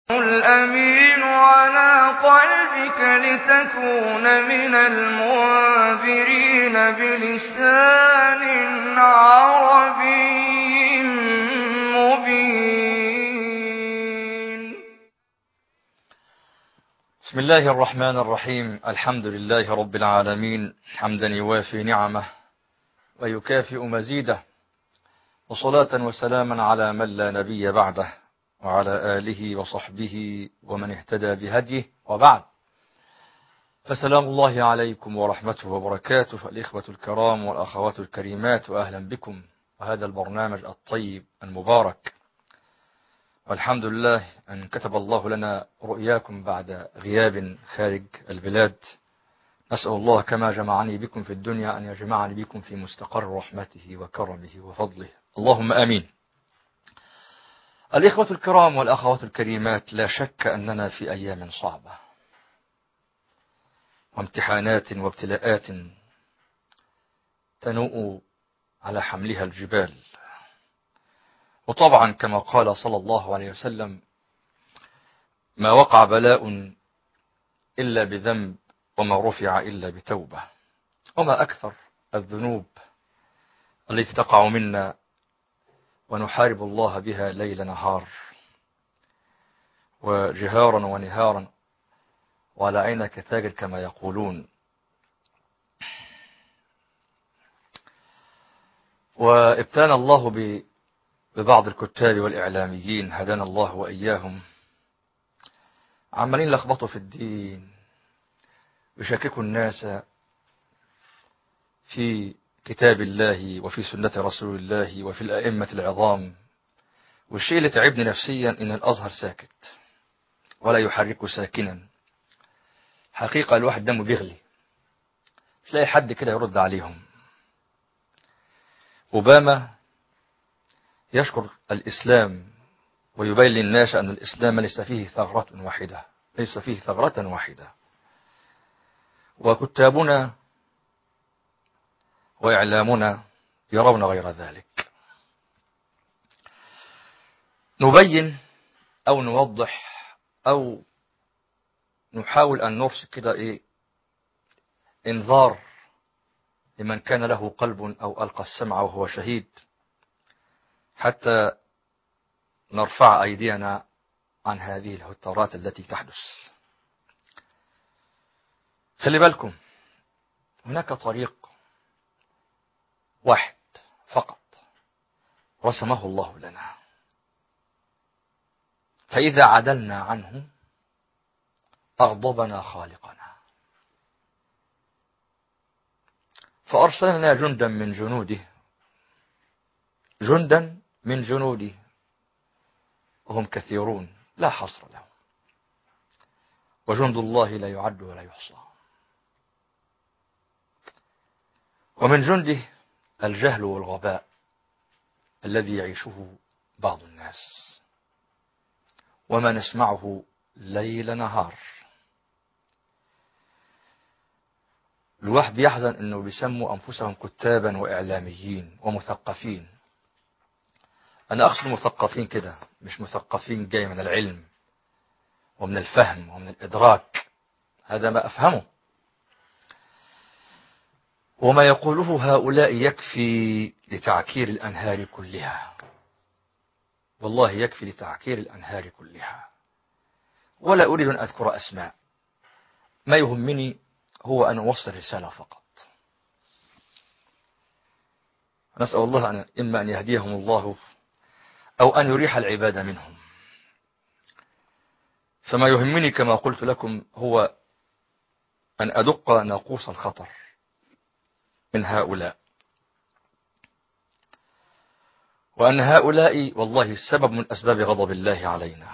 الأمين على قلبك لتكون من المنذرين بلسان عربي مبين. بسم الله الرحمن الرحيم. الحمد لله رب العالمين حمدا يوافي نعمه ويكافئ مزيده، وصلاة وسلاما على من لا نبي بعده وعلى آله وصحبه ومن اهتدى بهديه، وبعد، فسلام الله عليكم ورحمته وبركاته الإخوة الكرام والأخوات الكريمات، وأهلا بكم وهذا البرنامج الطيب المبارك. والحمد لله أن كتب الله لنا رؤياكم بعد غياب خارج البلاد. نسأل الله كما جمعني بكم في الدنيا أن يجمعني بكم في مستقر رحمته وكرمه وفضله، اللهم آمين. الإخوة الكرام والأخوات الكريمات، لا شك أننا في أيام صعبة وامتحانات وابتلاءات تنوء على حملها الجبال. وطبعا كما قال صلى الله عليه وسلم: ما وقع بلاء إلا بذنب وما رفع إلا بتوبة. وما أكثر الذنوب التي تقع منا ونحارب الله بها ليل نهار وجهارا ونهارا وعلى عينك تاجر كما يقولون. وابتلى الله ببعض الكتاب والإعلاميين هدانا الله وإياهم، عمالين لخبطوا في الدين ويشككوا الناس في كتاب الله وفي سنة رسول الله وفي الأئمة العظام. والشيء اللي تعبني نفسيا إن الأزهر ساكت ولا يحرك ساكنا. حقيقة الواحد دمه بيغلي، تلاقي حد كده يرد عليهم. أوباما يشكر الإسلام ويبين للناس أن الإسلام ليس فيه ثغرة واحدة، ليس فيه ثغرة واحدة. وكتابنا وإعلامنا يرون غير ذلك. نبين أو نوضح أو نحاول أن نرسل كده إنذار لمن كان له قلب أو ألقى السمع وهو شهيد، حتى نرفع أيدينا عن هذه الهتارات التي تحدث. خلي بالكم، هناك طريق واحد فقط رسمه الله لنا، فإذا عدلنا عنه أغضبنا خالقنا. فأرسلنا جندا من جنوده وهم كثيرون لا حصر لهم، وجند الله لا يعد ولا يحصى. ومن جنده الجهل والغباء الذي يعيشه بعض الناس وما نسمعه ليل نهار. الواحد بيحزن انه بيسموا انفسهم كتابا واعلاميين ومثقفين. انا اقصد مثقفين كده، مش مثقفين جاي من العلم ومن الفهم ومن الادراك، هذا ما افهمه. وما يقوله هؤلاء يكفي لتعكير الانهار كلها، والله يكفي لتعكير الانهار كلها. ولا اريد ان اذكر اسماء، ما يهمني هو أن أوصل رسالة فقط. نسأل الله إما أن يهديهم الله أو أن يريح العباد منهم. فما يهمني كما قلت لكم هو أن أدق ناقوس الخطر من هؤلاء، وأن هؤلاء والله سبب من أسباب غضب الله علينا،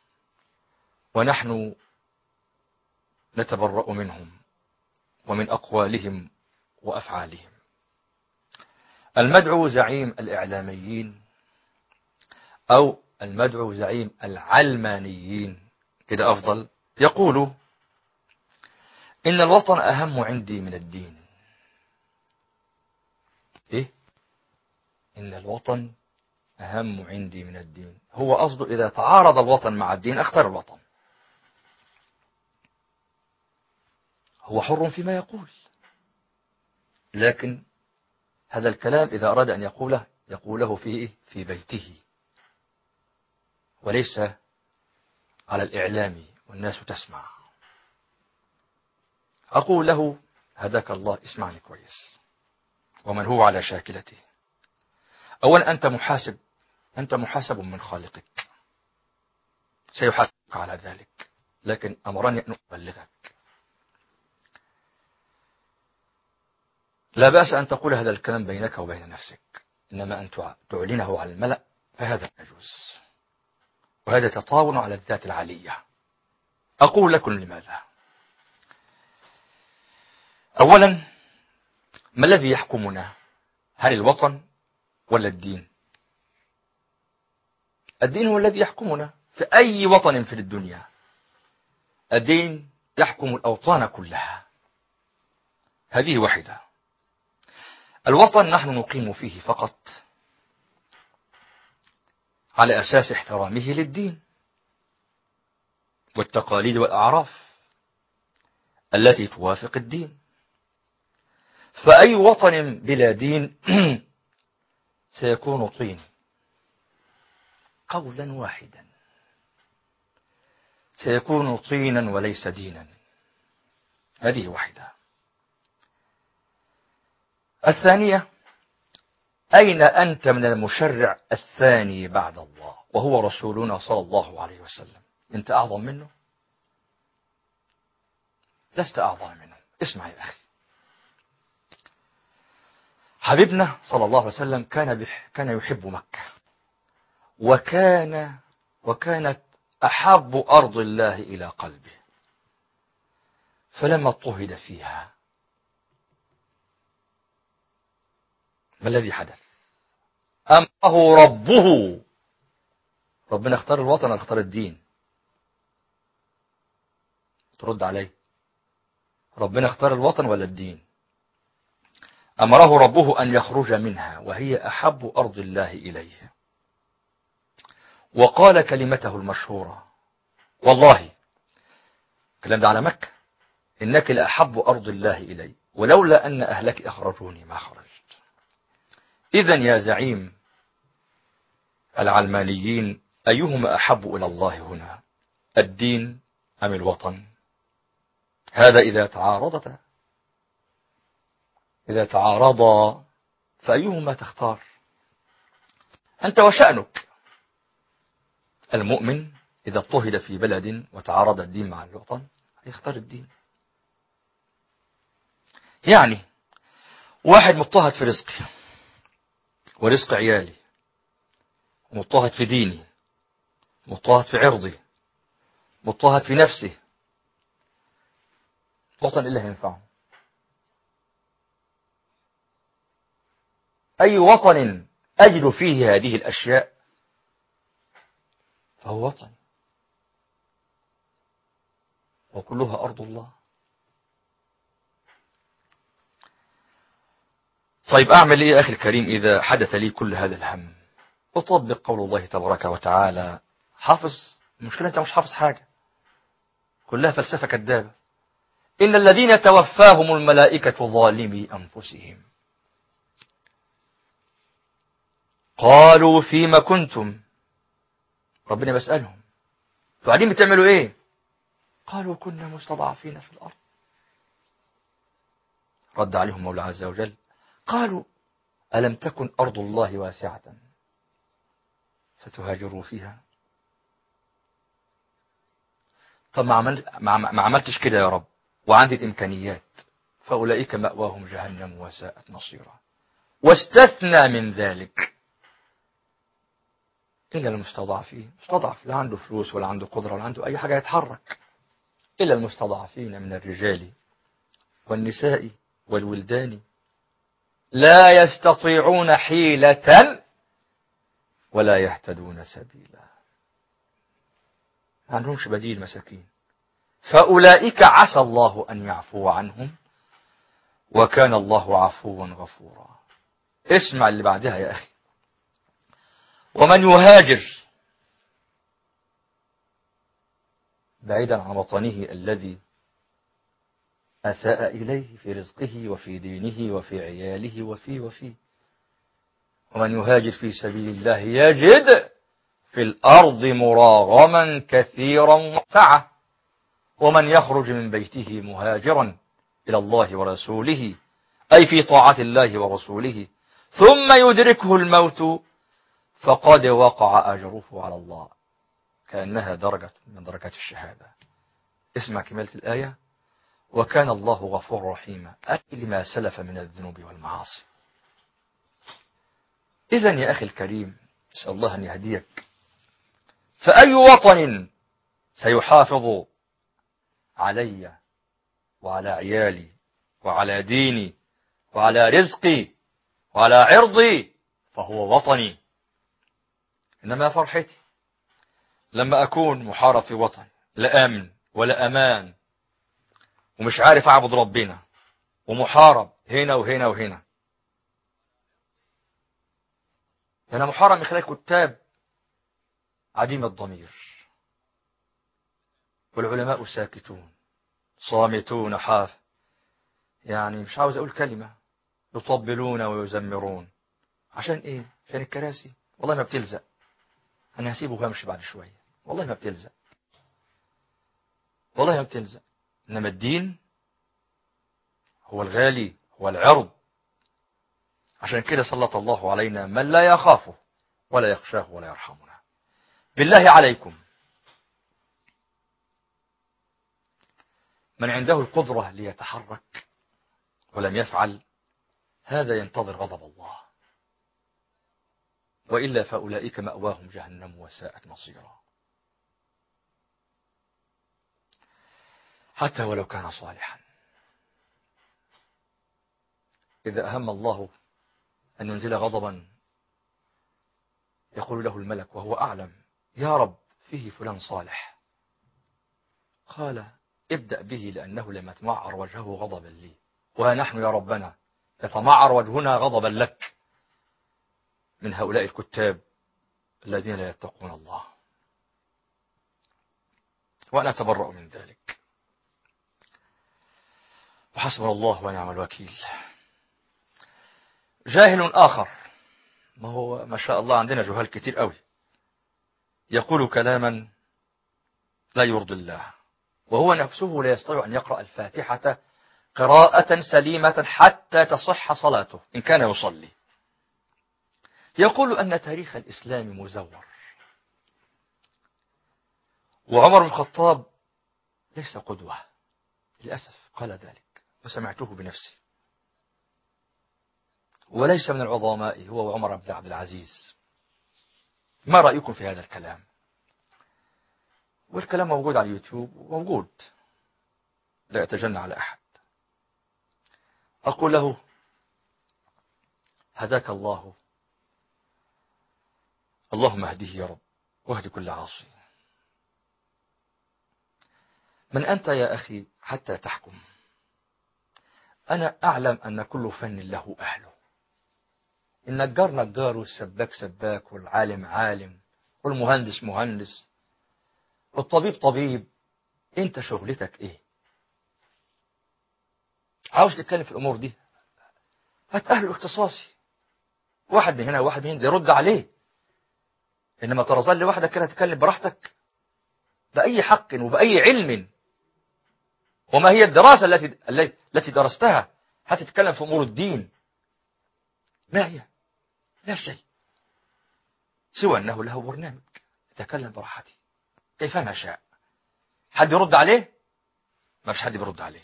ونحن نتبرأ منهم ومن أقوالهم وأفعالهم. المدعو زعيم الإعلاميين أو المدعو زعيم العلمانيين كده أفضل، يقول: إن الوطن أهم عندي من الدين. إن الوطن أهم عندي من الدين. هو قصده إذا تعارض الوطن مع الدين أختار الوطن. هو حر فيما يقول، لكن هذا الكلام إذا أراد أن يقوله في بيته، وليس على الإعلام والناس تسمع. أقول له هداك الله، اسمعني كويس، ومن هو على شاكلته. أولا أنت محاسب من خالقك، سيحاسبك على ذلك، لكن أمرني أن أبلغك. لا بأس أن تقول هذا الكلام بينك وبين نفسك، إنما أن تعلنه على الملأ فهذا يجوز، وهذا تطاول على الذات العالية. أقول لكم لماذا. أولا، ما الذي يحكمنا؟ هل الوطن ولا الدين؟ الدين هو الذي يحكمنا في أي وطن في الدنيا. الدين يحكم الأوطان كلها، هذه واحدة. الوطن نحن نقيم فيه فقط على أساس احترامه للدين والتقاليد والأعراف التي توافق الدين. فأي وطن بلا دين سيكون طين، قولا واحدا، سيكون طينا وليس دينا. هذه واحدة. الثانية، أين أنت من المشرع الثاني بعد الله وهو رسولنا صلى الله عليه وسلم؟ أنت أعظم منه؟ لست أعظم منه. اسمع يا أخي، حبيبنا صلى الله عليه وسلم كان يحب مكة، وكانت أحب أرض الله إلى قلبه. فلما اضطهد فيها ما الذي حدث؟ أمره ربه. ربنا اختار الوطن ولا اختار الدين؟ ترد عليه. ربنا اختار الوطن ولا الدين؟ أمره ربه أن يخرج منها وهي أحب أرض الله إليه، وقال كلمته المشهورة، والله الكلام ده على مكة، إنك لأحب أرض الله إلي، ولولا أن أهلك أخرجوني ما خرجت. إذن يا زعيم العلمانيين، أيهما أحب إلى الله هنا، الدين أم الوطن؟ هذا إذا تعارضا فأيهما تختار؟ أنت وشأنك. المؤمن إذا اضطهد في بلد وتعارض الدين مع الوطن يختار الدين. يعني واحد مضطهد في رزقي ورزق عيالي، مضطهد في ديني، مضطهد في عرضي، مضطهد في نفسي، وطن إلا ينفعه. أي وطن أجد فيه هذه الأشياء فهو وطن، وكلها أرض الله. طيب أعمل إيه يا أخي الكريم إذا حدث لي كل هذا الهم؟ أطبق قول الله تبارك وتعالى. حافظ، المشكلة أنت مش حافظ حاجة، كلها فلسفة كذابة. إن الذين توفاهم الملائكة ظالمي أنفسهم قالوا فيما كنتم. ربنا بيسألهم بعدين بتعملوا إيه؟ قالوا كنا مستضعفين في الأرض. رد عليهم مولى عز وجل قالوا ألم تكن أرض الله واسعة فتهاجروا فيها؟ طب ما عملتش كده يا رب وعندي الإمكانيات، فأولئك مأواهم جهنم وساءت مصيرا. واستثنى من ذلك إلا المستضعفين. مستضعف لا عنده فلوس ولا عنده قدرة ولا عنده أي حاجة يتحرك، إلا المستضعفين من الرجال والنساء والولدان لا يستطيعون حيلة ولا يهتدون سبيلا. ما عندهمش بديل، مساكين. فأولئك عسى الله أن يعفو عنهم وكان الله عفوا غفورا. اسمع اللي بعدها يا أخي. ومن يهاجر بعيدا عن وطنه الذي أساء إليه في رزقه وفي دينه وفي عياله وفي ومن يهاجر في سبيل الله يجد في الأرض مراغما كثيرا وسعة ومن يخرج من بيته مهاجرا إلى الله ورسوله أي في طاعة الله ورسوله ثم يدركه الموت فقد وقع أجره على الله كأنها درجة من درجات الشهادة. اسمع كمالة الآية: وكان الله غفور رحيما أي لما سلف من الذنوب والمعاصي. إذن يا أخي الكريم، أسأل الله أن يهديك، فأي وطن سيحافظ علي وعلى عيالي وعلى ديني وعلى رزقي وعلى عرضي فهو وطني. إنما فرحتي لما أكون محارب في وطن لا آمن ولا أمان ومش عارف أعبد ربنا ومحارب هنا وهنا وهنا. أنا محارب من خلال كتاب عديم الضمير، والعلماء ساكتون صامتون حاف، يعني مش عاوز أقول كلمة، يطبلون ويزمرون. عشان إيه؟ عشان الكراسي؟ والله ما بتلزق، أنا هسيبه وهمشي بعد شوية، والله ما بتلزق، والله ما بتلزق. إنما الدين هو الغالي، هو العرض. عشان كده سلط الله علينا من لا يخافه ولا يخشاه ولا يرحمنا. بالله عليكم، من عنده القدرة ليتحرك ولم يفعل هذا ينتظر غضب الله، وإلا فأولئك مأواهم جهنم وساءت مصيرا. حتى ولو كان صالحا، إذا أهم الله أن ينزل غضبا يقول له الملك وهو أعلم: يا رب فيه فلان صالح. قال: ابدأ به لأنه لم يتمعر وجهه غضبا لي، ونحن يا ربنا يتمعر وجهنا غضبا لك من هؤلاء الكتاب الذين لا يتقون الله، وأنا أتبرأ من ذلك. وحسبنا الله ونعم الوكيل. جاهل آخر، ما هو ما شاء الله عندنا جهال كتير قوي، يقول كلاما لا يرضي الله، وهو نفسه لا يستطيع أن يقرأ الفاتحة قراءة سليمة حتى تصح صلاته إن كان يصلي. يقول أن تاريخ الإسلام مزور، وعمر بن الخطاب ليس قدوة. للأسف قال ذلك وسمعته بنفسي. وليس من العظماء هو وعمر بن عبد العزيز. ما رأيكم في هذا الكلام؟ والكلام موجود على اليوتيوب وموجود، لا يتجنى على أحد. أقول له: هداك الله، اللهم اهديه يا رب واهد كل عاصي. من أنت يا أخي حتى تحكم؟ أنا أعلم أن كل فن له أهله. النجار نجار، والسباك سباك، والعالم عالم، والمهندس مهندس، والطبيب طبيب. أنت شغلتك إيه؟ عاوز تتكلم في الأمور دي، هات أهل الاختصاصي، واحد من هنا وواحد من هنا يرد عليه. إنما تظل لوحدك كده تتكلم براحتك بأي حق وبأي علم؟ وما هي الدراسة التي درستها حتى تتكلم في أمور الدين؟ ما هي؟ لا شيء سوى أنه له برنامج يتكلم براحته كيفما شاء. حد يرد عليه؟ ما فيش حد بيرد عليه.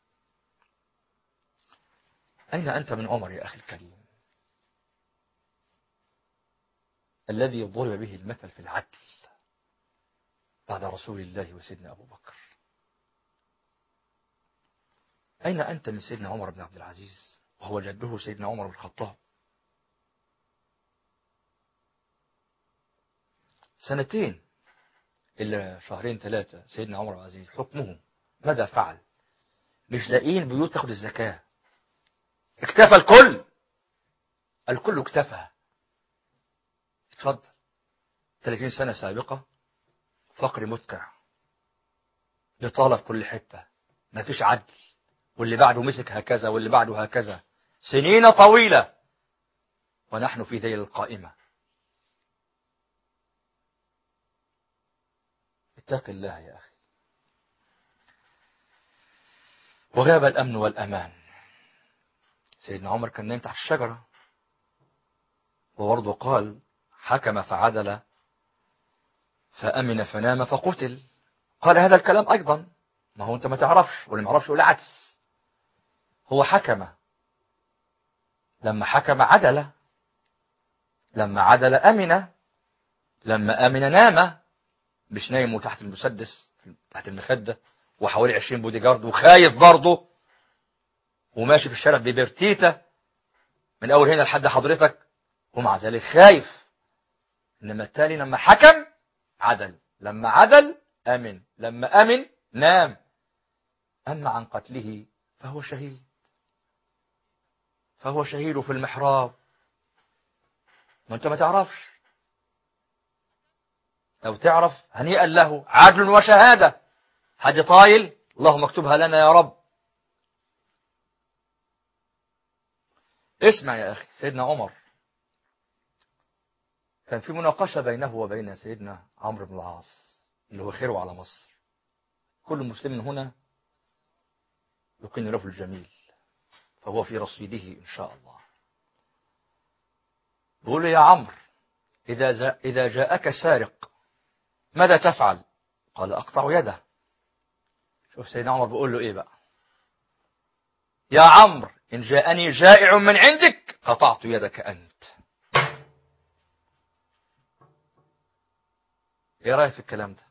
أين أنت من عمر يا أخي الكريم، الذي ضرب به المثل في العدل بعد رسول الله وسيدنا أبو بكر؟ أين أنت من سيدنا عمر بن عبد العزيز وهو جده سيدنا عمر بن الخطاب؟ 2 إلا 2-3 شهور سيدنا عمر بن عبد العزيز حكمه ماذا فعل؟ مش لاقين بيوت تاخد الزكاة، اكتفى الكل اكتفى. اتفضل 30 سنة سابقة فقر مدقع، بطالة في كل حتة، ما فيش عدل، واللي بعده مسك هكذا واللي بعده هكذا، سنين طويلة ونحن في ذيل القائمة. اتق الله يا أخي. وغاب الأمن والأمان. سيدنا عمر كان نايم تحت الشجرة، وبرضه قال: حكم فعدل فأمن فنام فقتل. قال هذا الكلام أيضا. ما هو أنت ما تعرفش، واللي ما يعرفش يقول العكس. هو حكم، لما حكم عدل، لما عدل أمن، لما أمن نام. مش نايم تحت المسدس تحت المخدة وحوالي 20 بودي جارد وخايف برضه، وماشي في الشارع ببرتيتة من أول هنا لحد حضرتك، ومع ذلك خايف. إنما التالي لما حكم عدل، لما عدل أمن، لما أمن نام. أما عن قتله فهو شهيد، فهو شهيد في المحراب. ما أنت ما تعرفش، لو تعرف هنيئا له، عدل وشهادة. حد طايل، اللهم اكتبها لنا يا رب. اسمع يا أخي، سيدنا عمر كان في مناقشة بينه وبين سيدنا عمرو بن العاص اللي هو خيره على مصر. كل مسلم هنا يكن له الجميل، فهو في رصيده إن شاء الله. بيقول له: يا عمرو، إذا جاءك سارق ماذا تفعل؟ قال: أقطع يده. شوف سيدنا عمر بيقول له إيه بقى: يا عمرو، إن جاءني جائع من عندك قطعت يدك أنت. إيه رأيك في الكلام ده؟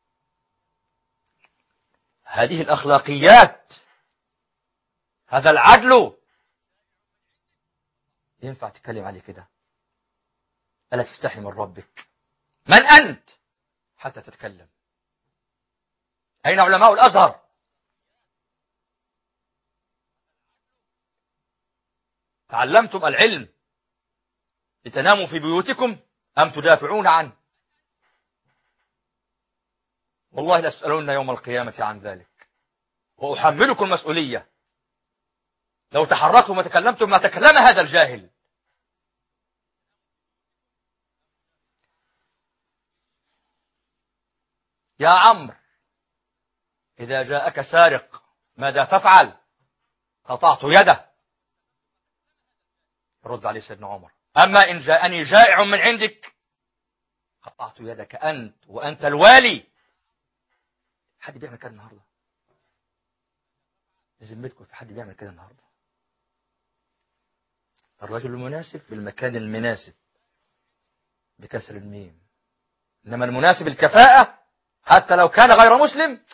هذه الأخلاقيات، هذا العدل، ينفع تتكلم عليه كده؟ ألا تستحي من ربك؟ من أنت حتى تتكلم؟ أين علماء الأزهر؟ تعلمتم العلم لتناموا في بيوتكم أم تدافعون عنه؟ والله لتسألون يوم القيامة عن ذلك، وأحملكم المسؤولية. لو تحركتم وتكلمتم ما تكلم هذا الجاهل. يا عمرو، إذا جاءك سارق ماذا تفعل؟ قطعت يده. رد عليه سيدنا عمر: أما إن جاءني جائع من عندك قطعت يدك أنت، وأنت الوالي. حد بيعمل كده النهارده؟ بذمتكم في حد بيعمل كده النهارده؟ الرجل المناسب في المكان المناسب بكسر الميم. إنما المناسب الكفاءة حتى لو كان غير مسلم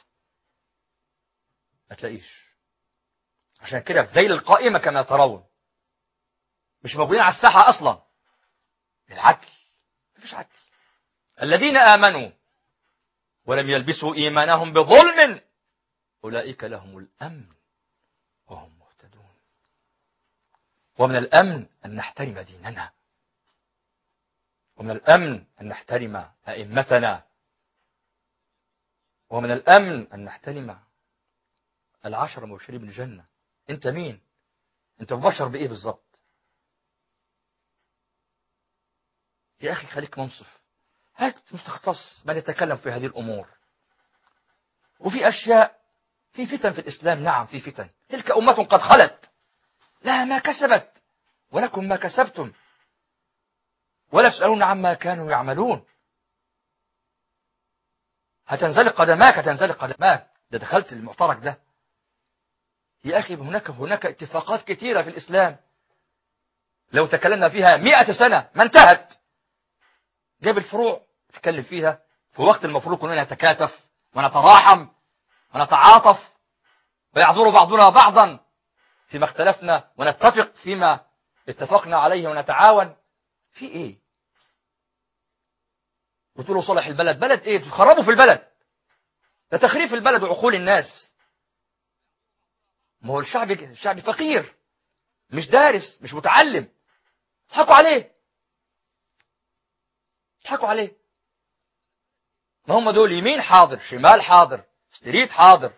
ما تلاقيش. عشان كده في ذيل القائمة كما ترون مش موجودين على الساحة أصلا. العدل، مفيش عدل. الذين آمنوا ولم يلبسوا إيمانهم بظلم أولئك لهم الأمن وهم مهتدون. ومن الأمن أن نحترم ديننا، ومن الأمن أن نحترم أئمتنا، ومن الأمن أن نحترم العشر المبشرين بالجنة. أنت مين؟ أنت مبشر بإيه بالظبط؟ يا أخي خليك منصف، هات مستختص من يتكلم في هذه الأمور. وفي أشياء، في فتن في الإسلام، نعم في فتن. تلك أمة قد خلت لها ما كسبت ولكم ما كسبتم ولا تسألون عما كانوا يعملون. هتنزلق قدماك، هتنزلق قدماك. ده دخلت المعترك ده يا أخي. هناك اتفاقات كثيرة في الإسلام لو تكلمنا فيها 100 سنة ما انتهت. جاب الفروع تتكلم فيها في وقت المفروض كنا نتكاتف ونتراحم ونتعاطف ويعذر بعضنا بعضا فيما اختلفنا ونتفق فيما اتفقنا عليه ونتعاون. في ايه؟ بتقولوا صلح البلد. بلد ايه؟ تخربوا في البلد. ده تخريب البلد وعقول الناس. ما هو الشعب فقير، مش دارس، مش متعلم. اضحكوا عليه، اضحكوا عليه. ما هم دول يمين حاضر، شمال حاضر، ستريت حاضر.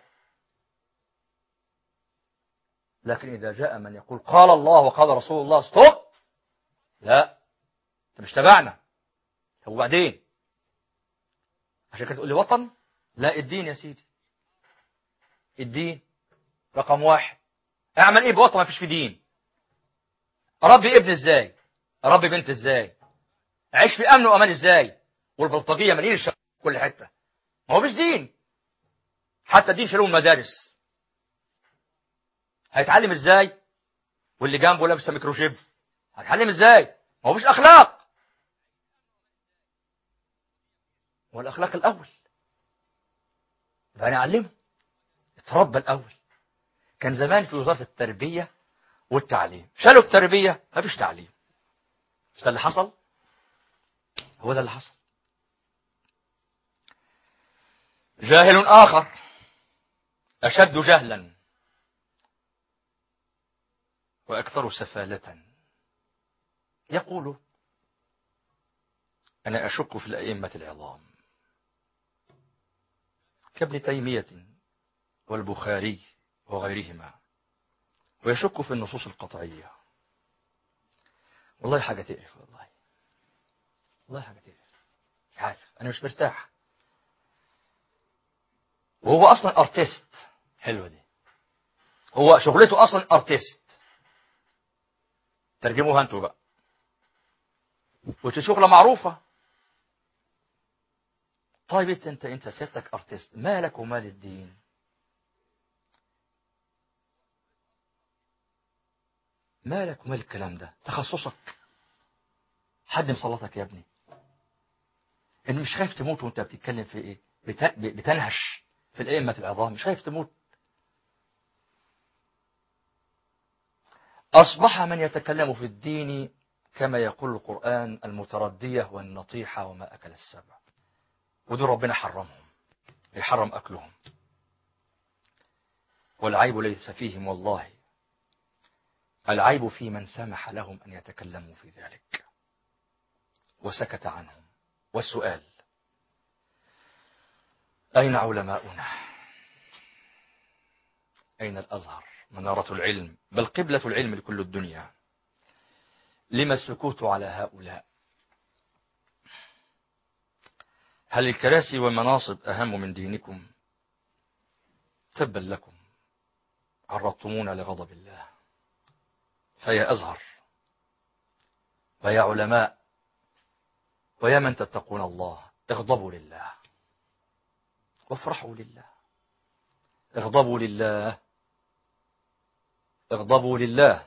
لكن إذا جاء من يقول قال الله وقال رسول الله، ستوب، لا انت مش تبعنا. طب وبعدين؟ عشان كده تقول لي وطن؟ لا، الدين يا سيدي، الدين رقم واحد. اعمل ايه بوطن ما فيش في دين؟ اربي ابن ازاي؟ اربي بنت ازاي؟ اعيش في امن وامان ازاي؟ والبلطجيه مالين الشارع في كل حته. ما هو مش دين. حتى الدين شالوه من المدارس. هيتعلم ازاي واللي جنبه لابس ميكروشيب؟ هيتعلم ازاي؟ ما هو مش اخلاق. والاخلاق الاول فنعلمه اتربى الاول. كان زمان في وزاره التربيه والتعليم شالوا التربيه، ما فيش تعليم. مش ده اللي حصل؟ هو ده اللي حصل. جاهل آخر أشد جهلا وأكثر سفالة يقول أنا أشك في الأئمة العظام كابن تيمية والبخاري وغيرهما، ويشك في النصوص القطعية. والله حاجة تقرف، والله حاجة تقرف. مش عارف، أنا مش مرتاح. وهو أصلا أرتيست. حلوة دي، هو شغلته أصلا أرتيست. ترجموها أنتوا بقى، وشغلة معروفة. طيب انت سيادتك ارتست، مالك ومال الدين؟ مالك ومال الكلام ده؟ تخصصك؟ حد مسلطك يا ابني؟ انت مش خايف تموت وانت بتتكلم في ايه؟ بتنهش في الائمه العظام؟ مش خايف تموت؟ اصبح من يتكلم في الدين كما يقول القرآن المتردية والنطيحة وما اكل السبع. ودول ربنا حرمهم، يحرم اكلهم. والعيب ليس فيهم والله، العيب في من سمح لهم أن يتكلموا في ذلك وسكت عنهم. والسؤال: أين علماؤنا؟ أين الأزهر منارة العلم بل قبلة العلم لكل الدنيا؟ لما السكوت على هؤلاء؟ هل الكراسي والمناصب أهم من دينكم؟ تبا لكم، عرضتمونا لغضب الله. فيا أزهر ويا علماء ويا من تتقون الله، اغضبوا لله وافرحوا لله. اغضبوا لله، اغضبوا لله،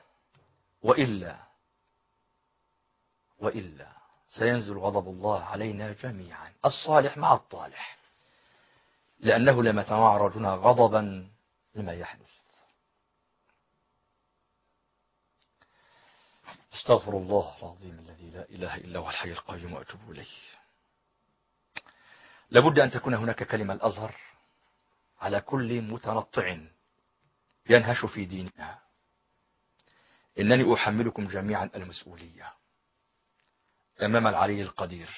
وإلا سينزل غضب الله علينا جميعا، الصالح مع الطالح، لأنه لم يتمعرضنا غضبا لما يحدث. استغفر الله العظيم الذي لا إله إلا هو الحي القيوم وأتوب إليه. لابد أن تكون هناك كلمة الأزهر على كل متنطع ينهش في ديننا. إنني أحملكم جميعا المسؤولية أمام العلي القدير.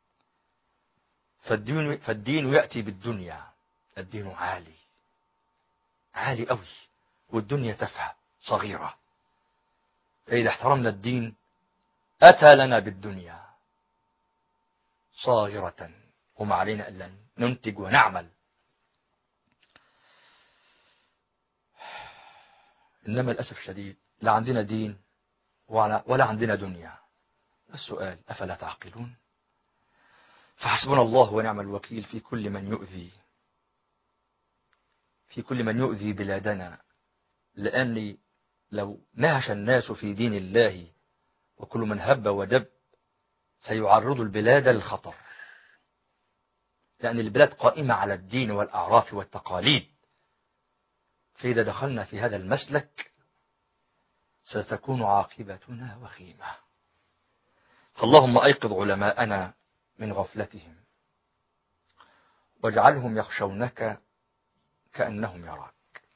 فالدين يأتي بالدنيا. الدين عالي، عالي قوي، والدنيا تافهة صغيرة. فإذا احترمنا الدين أتى لنا بالدنيا صاغرة، وما علينا إلا ننتج ونعمل. إنما للأسف الشديد لا عندنا دين ولا عندنا دنيا. السؤال: أفلا تعقلون؟ فحسبنا الله ونعم الوكيل في كل من يؤذي بلادنا. لأن لو نهش الناس في دين الله وكل من هب ودب سيعرض البلاد للخطر، لأن البلاد قائمة على الدين والأعراف والتقاليد. فإذا دخلنا في هذا المسلك ستكون عاقبتنا وخيمة. فاللهم أيقظ علماءنا من غفلتهم واجعلهم يخشونك كأنهم يراك.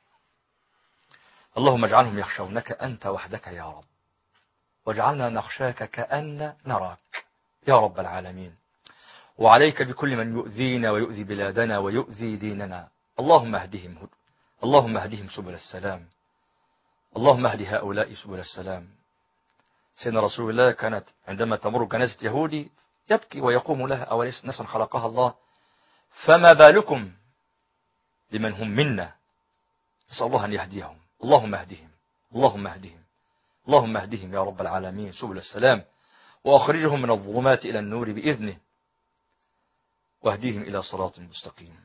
اللهم اجعلهم يخشونك أنت وحدك يا رب، واجعلنا نخشاك كأن نراك يا رب العالمين. وعليك بكل من يؤذينا ويؤذي بلادنا ويؤذي ديننا. اللهم اهدهم اللهم اهدهم سبل السلام. اللهم اهد هؤلاء سبل السلام. سيدنا رسول الله كانت عندما تمر جنازة يهودي يبكي ويقوم لها: أوليس نفسا خلقها الله؟ فما بالكم بمن هم منا؟ نسأل الله أن يهديهم. اللهم اهدهم اللهم اهدهم اللهم اهدهم يا رب العالمين سبل السلام، وأخرجهم من الظلمات إلى النور بإذنه، واهديهم إلى صراط مستقيم.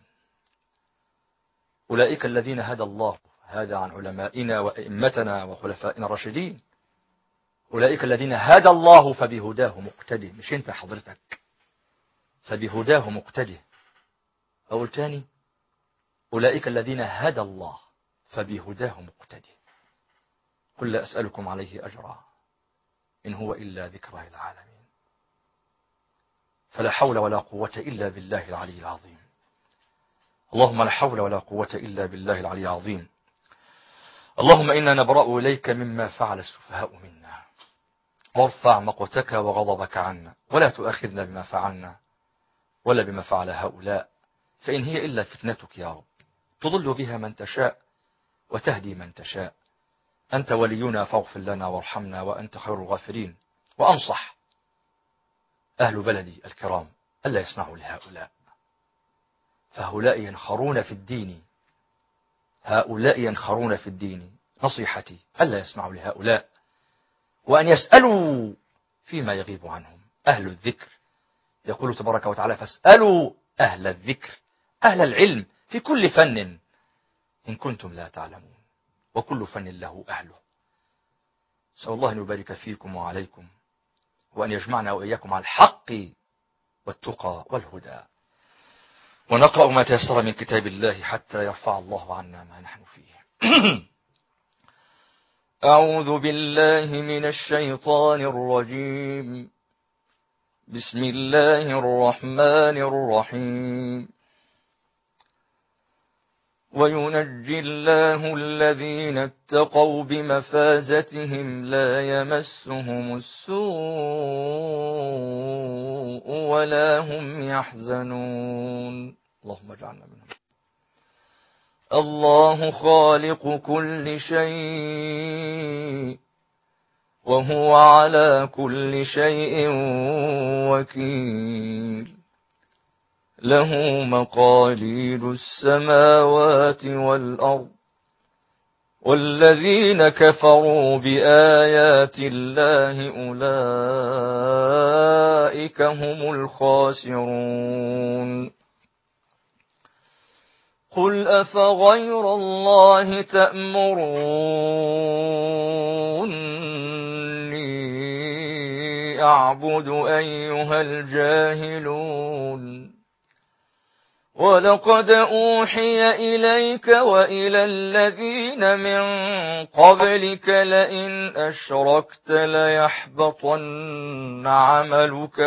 أولئك الذين هدى الله، هذا عن علمائنا وأئمتنا وخلفائنا الراشدين. أولئك الذين هدى الله فبهداه مقتدي، مش أنت حضرتك، فبهداه مقتدي. أقول تاني: أولئك الذين هدى الله فبهداه مقتدي. قل لا أسألكم عليه أجرا إن هو إلا ذكرى للعالمين. فلا حول ولا قوة إلا بالله العلي العظيم. اللهم لا حول ولا قوة إلا بالله العلي العظيم. اللهم إنا نبرأ إليك مما فعل السفهاء منا، وارفع مقتك وغضبك عنا، ولا تؤاخذنا بما فعلنا ولا بما فعل هؤلاء، فإن هي إلا فتنتك يا رب، تضل بها من تشاء وتهدي من تشاء. أنت ولينا فاغفر لنا وارحمنا وأنت خير الغافرين. وأنصح أهل بلدي الكرام ألا يسمعوا لهؤلاء، فهؤلاء ينخرون في الدين، هؤلاء ينخرون في الدين. نصيحتي ألا يسمعوا لهؤلاء، وأن يسألوا فيما يغيب عنهم أهل الذكر. يقول تبارك وتعالى: فاسألوا أهل الذكر، أهل العلم في كل فن إن كنتم لا تعلمون، وكل فن له أهله. أسأل الله أن يبارك فيكم وعليكم، وأن يجمعنا وإياكم على الحق والتقى والهدى، ونقرأ ما تيسر من كتاب الله حتى يرفع الله عنا ما نحن فيه. أعوذ بالله من الشيطان الرجيم. بسم الله الرحمن الرحيم. وينجي الله الذين اتقوا بمفازتهم لا يمسهم السوء ولا هم يحزنون. اللهم اجعلنا منهم. الله خالق كل شيء وهو على كل شيء وكيل. له مقاليد السماوات والأرض، والذين كفروا بآيات الله أولئك هم الخاسرون. قل أفغير الله تأمروني أعبد أيها الجاهلون؟ ولقد أوحي إليك وإلى الذين من قبلك لئن أشركت ليحبطن عملك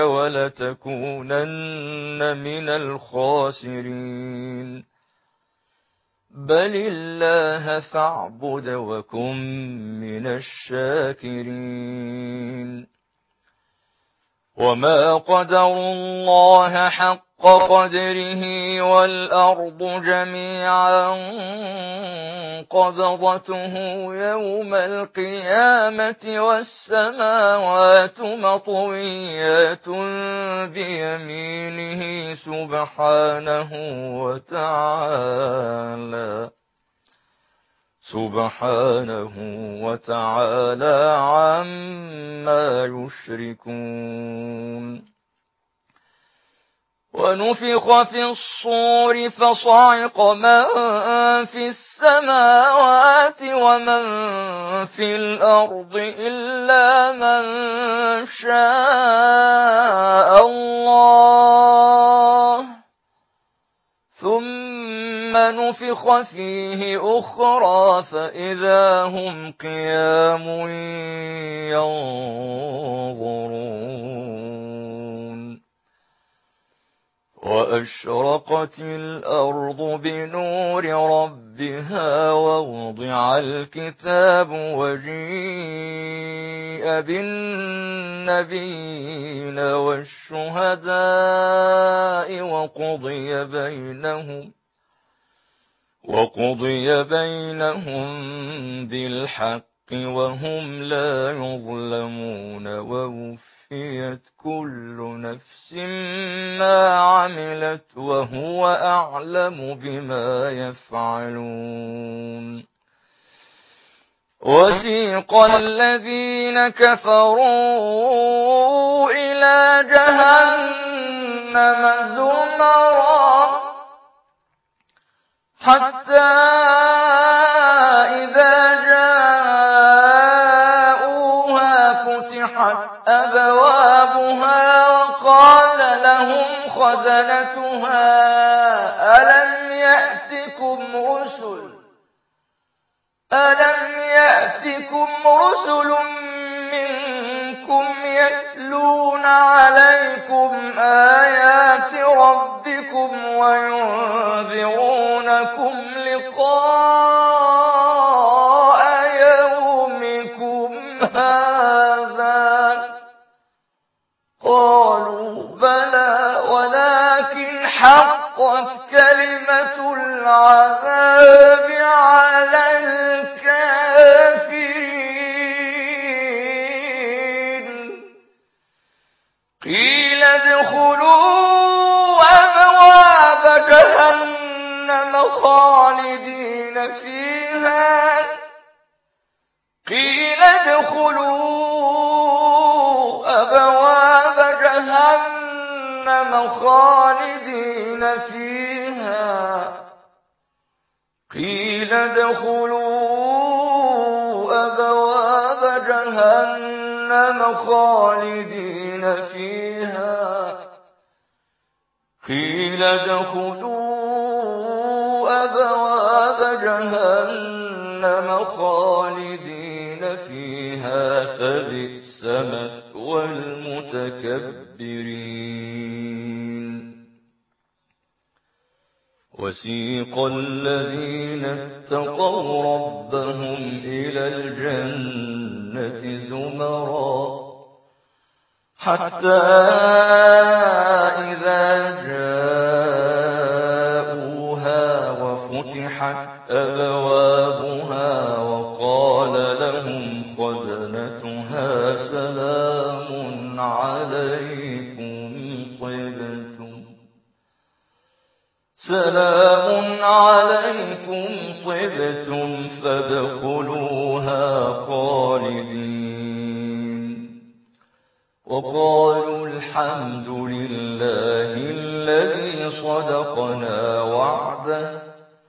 ولتكونن من الخاسرين. بل الله فاعبد وكن من الشاكرين. وما قدروا الله حق قدره والأرض جميعا قبضته يوم القيامة والسماوات مطويات بيمينه سبحانه وتعالى عما يشركون. ونفخ في الصور فصعق من في السماوات ومن في الأرض إلا من شاء الله، ثم نفخ فيه أخرى فإذا هم قيام ينظرون. وأشرقت الأرض بنور ربها ووضع الكتاب وجيء بالنبيين والشهداء وقضي بينهم بالحق وهم لا يظلمون ووفيت كل نفس ما عملت وهو أعلم بما يفعلون وسيق الذين كفروا إلى جهنم زمرا حتى إذا جاءوها فتحت أبوابها وقال لهم خزنتها ألم يأتكم رسل منكم يتلون عليكم آيات ربكم وينذرونكم لقاء يومكم هذا قالوا بلى ولكن حقت كلمة العذاب على الكافرين قيل ادخلوا أبواب جهنم خالدين فيها قيل ادخلوا أبواب جهنم خالدين فيها قيل ادخلوا أبواب جهنم خالدين فيها قيل ادخلوا أبواب جهنم خالدين فيها فبئس مثوى المتكبرين وسيق الذين اتقوا ربهم إلى الجنة زمرا حتى إذا جاءوها وفتحت أبوابها وقال لهم خزنتها سلام عليكم طبتم فادخلوها خالدين وقالوا الحمد لله الذي صدقنا وعده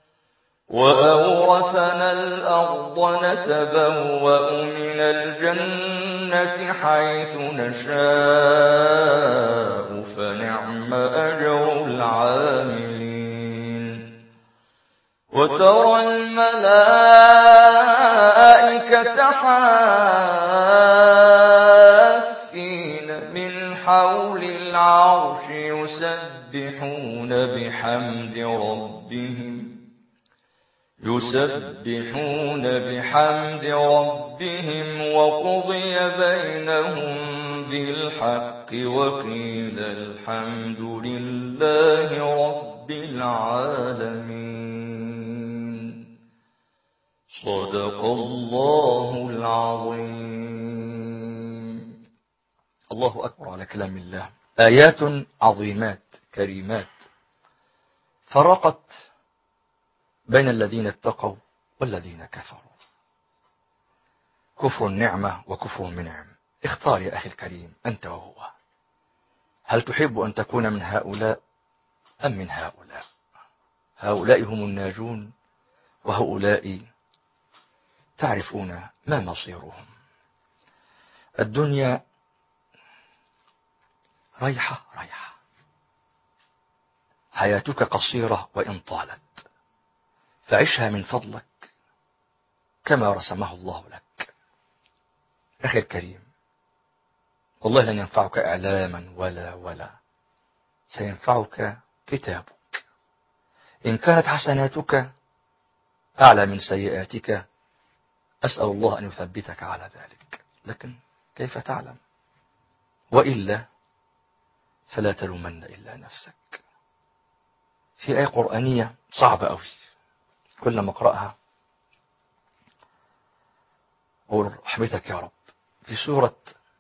وأورثنا الأرض نتبوأ من الجنة حيث نشاء فنعم أجر العاملين وترى الملائكة حافين من حول العرش يسبحون بحمد ربهم وقضي بينهم بالحق وقيل الحمد لله رب العالمين صدق الله العظيم. الله أكبر على كلام الله. آيات عظيمات كريمات فرقت بين الذين اتقوا والذين كفروا. كفر النعمة وكفر المنعم. اختار يا أخي الكريم أنت وهو، هل تحب أن تكون من هؤلاء أم من هؤلاء؟ هؤلاء هم الناجون وهؤلاء تعرفون ما مصيرهم. الدنيا ريحة، حياتك قصيرة وإن طالت، فعشها من فضلك كما رسمه الله لك. أخي الكريم، والله لن ينفعك إعلاما ولا سينفعك كتابك. إن كانت حسناتك أعلى من سيئاتك أسأل الله أن يثبتك على ذلك، لكن كيف تعلم؟ وإلا فلا تلومن إلا نفسك. في آية قرآنية صعبة أوي، كل ما أقرأها أقول رحمتك يا رب، في سورة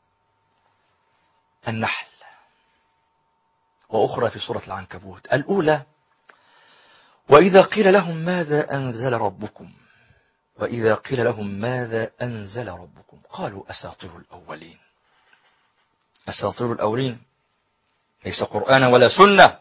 النحل، وأخرى في سورة العنكبوت. الأولى: وإذا قيل لهم ماذا أنزل ربكم، وإذا قيل لهم ماذا أنزل ربكم قالوا أساطير الأولين. أساطير الأولين ليس قرآنا ولا سنة،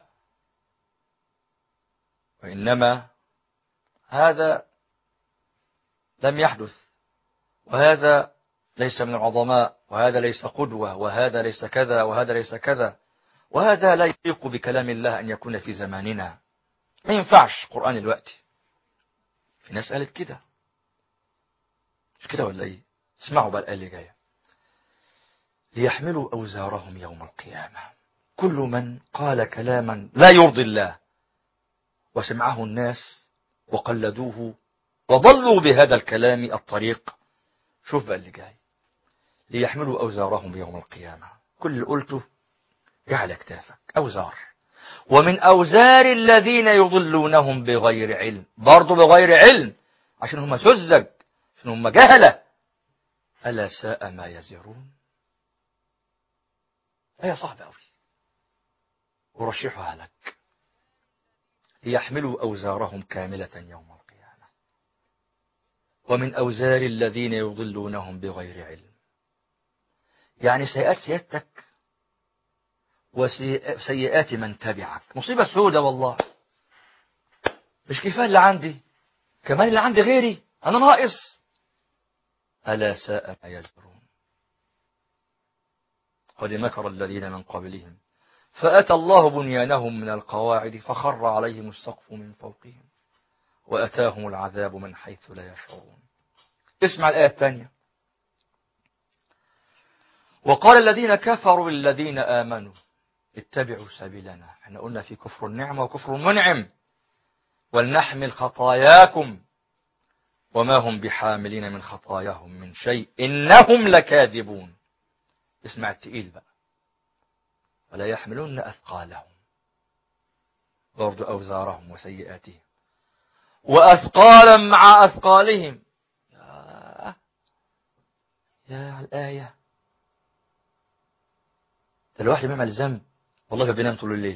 وإنما هذا لم يحدث، وهذا ليس من العظماء، وهذا ليس قدوة، وهذا ليس كذا، وهذا ليس كذا، وهذا لا يليق بكلام الله أن يكون في زماننا. ما ينفعش قرآن الوقت. في ناس قالت كده، مش كده ولا ايه؟ اسمعوا بقى الآية اللي جاية: ليحملوا أوزارهم يوم القيامة. كل من قال كلاما لا يرضي الله وسمعه الناس وقلدوه وضلوا بهذا الكلام الطريق، شوف بقى اللي جاي: ليحملوا أوزارهم يوم القيامة. كل اللي قلته على كتافك أوزار، ومن أوزار الذين يضلونهم بغير علم، برضو بغير علم، عشان هم سذج، عشان هم جهلة. ألا ساء ما يزرون. هي صعبة أوي، ورشحها لك: ليحملوا أوزارهم كاملة يوم القيامة ومن أوزار الذين يضلونهم بغير علم. يعني سيئات سيادتك وسيئات من تبعك. مصيبة سودة والله. مش كفاية اللي عندي، كمان اللي عندي غيري، أنا ناقص. ألا ساء ما يزرون. قد مكر الذين من قبلهم فأتى الله بنيانهم من القواعد فخر عليهم السقف من فوقهم وأتاهم العذاب من حيث لا يشعرون. اسمع الآية الثانية: وقال الذين كفروا للذين آمنوا اتبعوا سبيلنا. احنا قلنا في كفر النعمة وكفر المنعم. ولنحمل خطاياكم وما هم بحاملين من خطاياهم من شيء إنهم لكاذبون. اسمع التقيل بقى: ولا يحملون أثقالهم، برضو أوزارهم وسيئاتهم، وأثقالا مع أثقالهم. يا على الآية. ده الواحد بيعمل ذنب والله بينام طول الليل،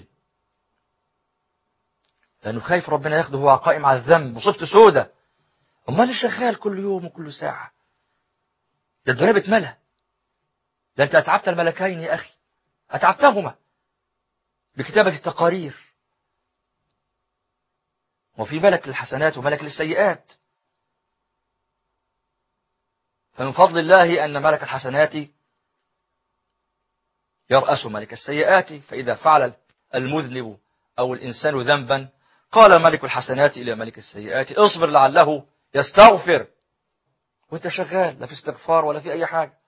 لأنه خايف ربنا ياخده وهو قائم على الذنب. مصيبته سودة. أمال اللي شغال كل يوم وكل ساعة؟ ده الدنيا بتملى. ده أنت أتعبت الملكين يا أخي، أتعبتهما بكتابة التقارير، وفي ملك للحسنات وملك للسيئات. فمن فضل الله أن ملك الحسنات يرأس ملك السيئات، فإذا فعل المذنب أو الإنسان ذنبا قال ملك الحسنات إلى ملك السيئات: اصبر لعله يستغفر. وانت شغال لا في استغفار ولا في أي حاجة.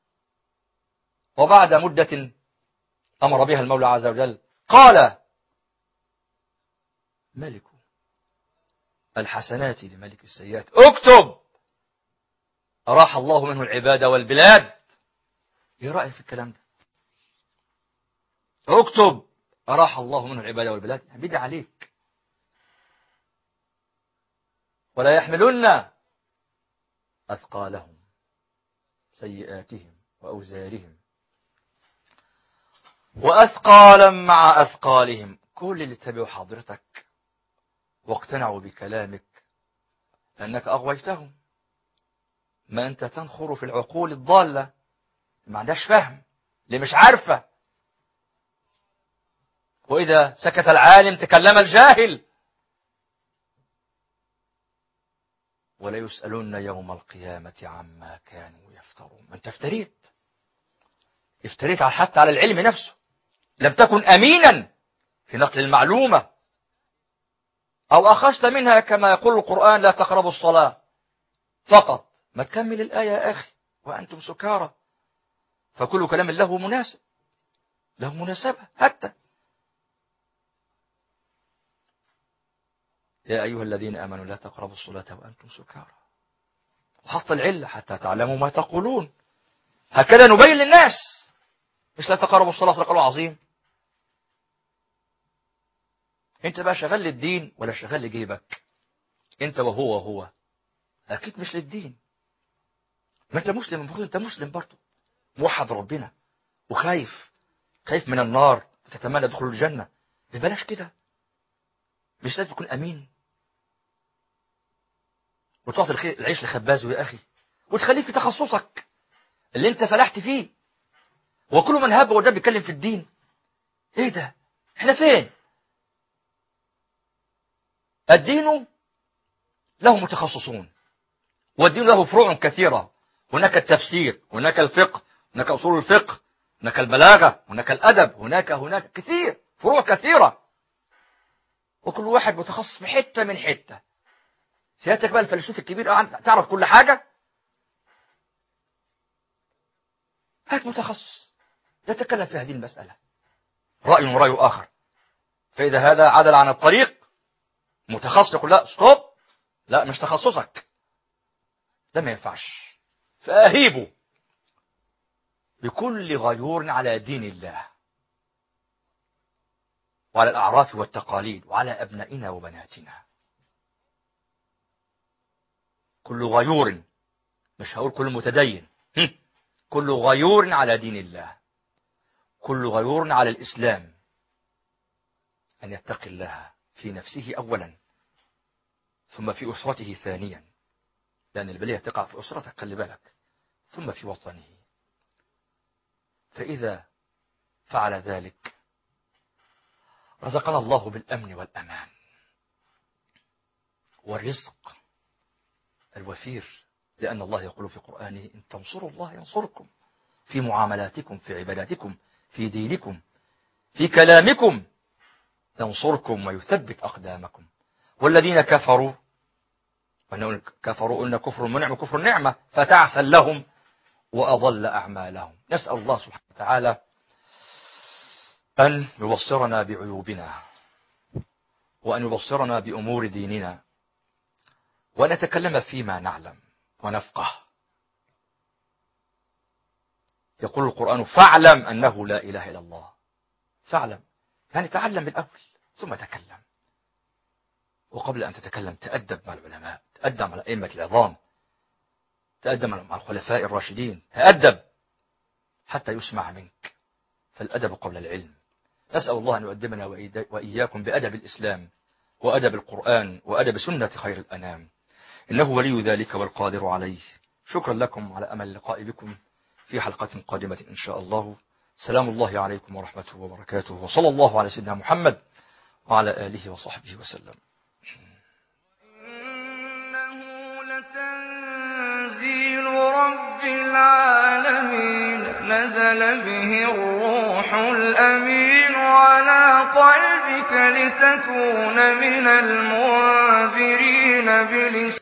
وبعد مدة أمر بها المولى عز وجل قال ملك الحسنات لملك السيئات: اكتب. أراح الله منه العباد والبلاد. ايه رأيك في الكلام ده؟ اكتب أراح الله منه العباد والبلاد. بدي عليك. ولا يحملن أثقالهم، سيئاتهم وأوزارهم، وأثقالا مع أثقالهم. كل اللي تبعوا حضرتك واقتنعوا بكلامك لأنك أغويتهم. ما أنت تنخر في العقول الضالة، ما عندهاش فهم، اللي مش عارفة. وإذا سكت العالم تكلم الجاهل. ولا يسألون يوم القيامة عما كانوا يفترون. ما أنت افتريت حتى على العلم نفسه. لم تكن أمينا في نقل المعلومة، أو أخذت منها كما يقول القرآن: لا تقربوا الصلاة فقط. ما تكمل الآية يا أخي وأنتم سكارى. فكل كلام له مناسب، له مناسبة حتى. يا أيها الذين آمنوا لا تقربوا الصلاة وأنتم سكارى، وحط العلة حتى تعلموا ما تقولون. هكذا نبين للناس، مش لا تقربوا الصلاة صدق الله العظيم. انت بقى شغال للدين ولا شغال لجيبك؟ انت وهو اكيد مش للدين. ما انت مسلم، المفروض انت مسلم برضه، موحد ربنا وخايف من النار وتتمنى دخول الجنة. ببلاش كده، مش لازم تكون امين وتعطي العيش لخبازه يا اخي، وتخليه في تخصصك اللي انت فلحت فيه. وكل من هاب وده بيتكلم في الدين. ايه ده؟ احنا فين؟ الدين له متخصصون، والدين له فروع كثيرة. هناك التفسير، هناك الفقه، هناك أصول الفقه، هناك البلاغة، هناك الأدب، هناك كثير، فروع كثيرة، وكل واحد متخصص في حتة من حتة. سيادتك بقى الفيلسوف الكبير تعرف كل حاجة؟ هات متخصص يتكلم في هذه المسألة، رأي ورأي آخر. فإذا هذا عدل عن الطريق متخصص يقول لا ستوب، لا مش تخصصك، ده ما ينفعش. فأهيبوا بكل غيور على دين الله وعلى الأعراف والتقاليد وعلى أبنائنا وبناتنا. كل غيور، مش هقول كل متدين، كل غيور على دين الله، كل غيور على الإسلام، أن يتقي الله في نفسه أولا، ثم في أسرته ثانيا، لأن البلية تقع في أسرتك خلي بالك، ثم في وطنه. فإذا فعل ذلك رزقنا الله بالأمن والأمان والرزق الوفير، لأن الله يقول في قرآنه إن تنصروا الله ينصركم في معاملاتكم، في عباداتكم، في دينكم، في كلامكم، ينصركم ويثبت أقدامكم. والذين كفروا قلنا كفر منعم وكفر نعمة، فتعسا لهم وأضل أعمالهم. نسأل الله سبحانه وتعالى أن يبصرنا بعيوبنا، وأن يبصرنا بأمور ديننا، وأن نتكلم فيما نعلم ونفقه. يقول القرآن فاعلم أنه لا إله إلا الله. فاعلم يعني تعلم بالأول ثم تكلم، وقبل أن تتكلم تأدب مع العلماء، تأدب مع الأئمة العظام، تأدب مع الخلفاء الراشدين، تأدب حتى يسمع منك، فالأدب قبل العلم. نسأل الله أن يؤدبنا وإياكم بأدب الإسلام وأدب القرآن وأدب سنة خير الأنام، إنه ولي ذلك والقادر عليه. شكرا لكم، على أمل اللقاء بكم في حلقة قادمة إن شاء الله. سلام الله عليكم ورحمته وبركاته، وصلى الله على سيدنا محمد وعلى آله وصحبه وسلم. إنه لتنزيل رب العالمين، نزل به الروح الأمين على قلبك لتكون من المنذرين بلسان